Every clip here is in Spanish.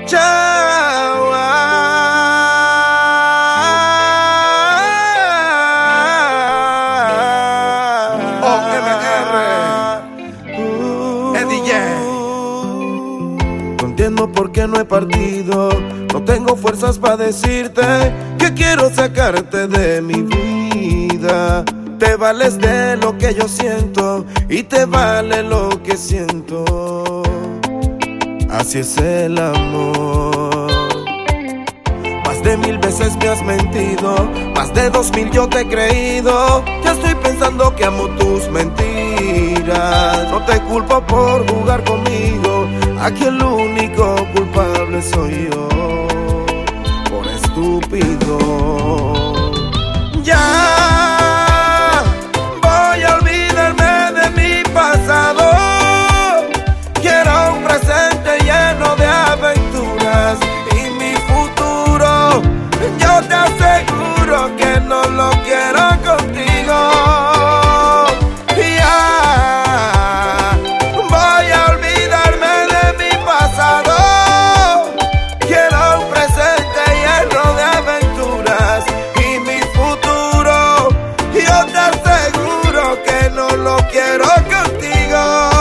Chao. OMR DJ. No entiendo por qué no he partido. No tengo fuerzas para decirte que quiero sacarte de mi vida. Te vales de lo que yo siento y te vale lo que siento. Así es el amor. Más de 1000 veces me has mentido, más de 2000 yo te he creído. Ya estoy pensando que amo tus mentiras. No te culpo por jugar conmigo, aquí el único culpable soy yo, por estúpido. Ya voy a olvidarme de mi pasado. Quiero un presente lleno de aventuras y mi futuro, yo te aseguro que no lo quiero contigo. Ya voy a olvidarme de mi pasado. Quiero un presente lleno de aventuras y mi futuro, yo te aseguro que no lo quiero contigo.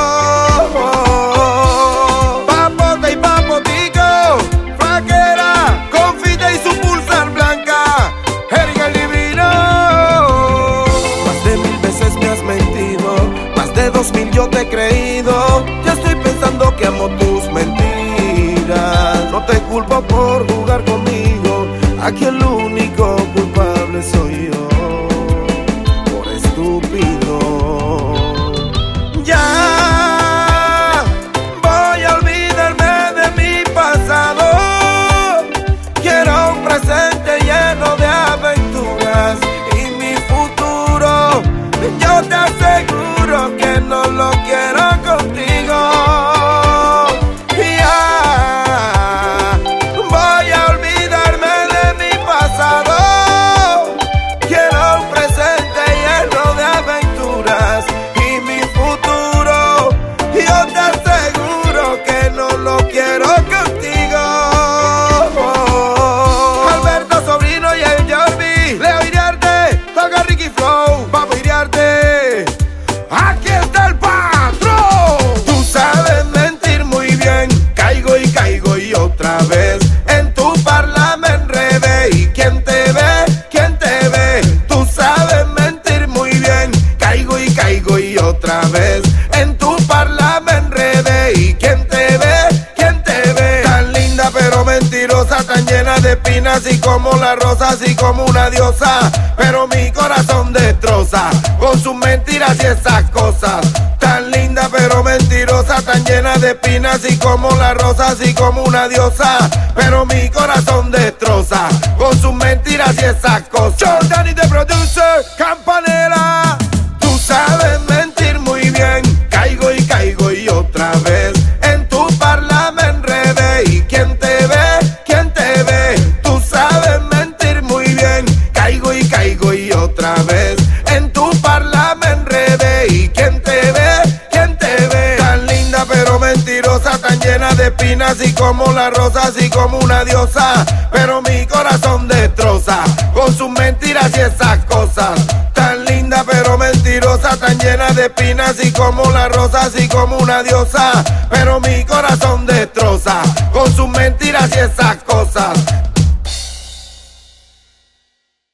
Papote y papotico, flaquera, confite y su pulsar blanca, Erika el divino. Más de 1000 veces me has mentido, más de 2000 yo te he creído. Ya estoy pensando que amo tus mentiras. No te culpo por jugar conmigo, aquí el único culpable soy yo, por estúpido. Ya voy a olvidarme de mi pasado. Quiero un presente lleno de aventuras y mi futuro, yo te aseguro que no lo quiero contigo. Ya voy a olvidarme de mi pasado. Quiero un presente lleno de aventuras y mi futuro, yo te aseguro que no lo quiero contigo. Alberto Sobrino y el Jordi, Leo Iriarte, toca Ricky Flow, Papo Iriarte. Aquí está el patrón. Tú sabes mentir muy bien, caigo y otra vez. En tu parla me enredé y ¿quién te ve? ¿Quién te ve? Tú sabes mentir muy bien, caigo y otra vez. En tu parla me enredé y ¿quién te ve? ¿Quién te ve? Tan linda pero mentirosa, tan llena de espinas y como la rosa, así como una diosa, pero mi corazón destroza con sus mentiras y esas cosas. Tan linda pero mentirosa, tan llena de espinas y como la rosa, así como una diosa, pero mi corazón destroza con sus mentiras y esas cosas. Jordan y the producer, Campanera. Tú sabes mentir muy bien, caigo y otra vez. En tu parla me enredé y ¿quién te ve? ¿Quién te ve? Tú sabes mentir muy bien, caigo y otra vez. En tu parla me enredé y ¿quién te ve? ¿Quién te ve? Tan linda pero mentirosa, tan llena de espinas y como la rosa, así como una diosa, pero mi corazón destroza con sus mentiras y esas cosas. Tan linda pero mentirosa, tan llena de espinas y como la rosa, así como una diosa, pero mi corazón destroza con sus mentiras y esas cosas.